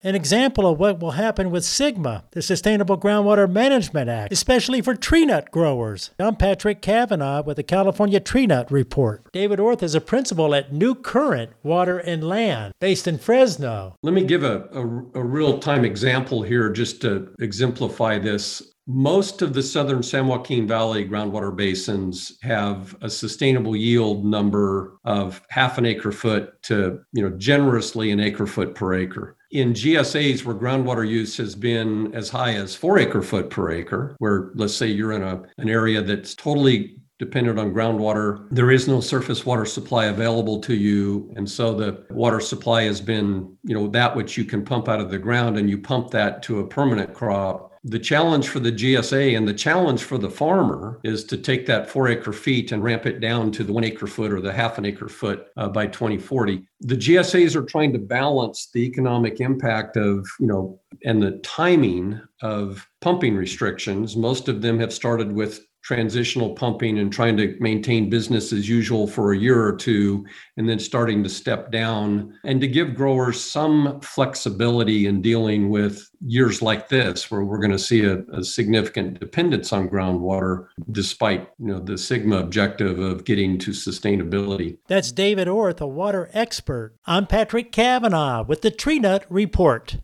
an example of what will happen with SGMA, the Sustainable Groundwater Management Act, especially for tree nut growers. I'm Patrick Cavanaugh with the California Tree Nut Report. David Orth is a principal at New Current Water and Land, based in Fresno. Let me give a real-time example here just to exemplify this. Most of the southern San Joaquin Valley groundwater basins have a sustainable yield number of half an acre foot to, generously an acre foot per acre. In GSAs where groundwater use has been as high as 4 acre foot per acre, where let's say you're in an area that's totally dependent on groundwater, there is no surface water supply available to you. And so the water supply has been, that which you can pump out of the ground, and you pump that to a permanent crop. The challenge for the GSA and the challenge for the farmer is to take that 4 acre feet and ramp it down to the 1 acre foot or the half an acre foot by 2040. The GSAs are trying to balance the economic impact of, and the timing of pumping restrictions. Most of them have started with transitional pumping and trying to maintain business as usual for a year or two, and then starting to step down and to give growers some flexibility in dealing with years like this, where we're going to see a significant dependence on groundwater, despite the SGMA objective of getting to sustainability. That's David Orth, a water expert. I'm Patrick Cavanaugh with the Tree Nut Report.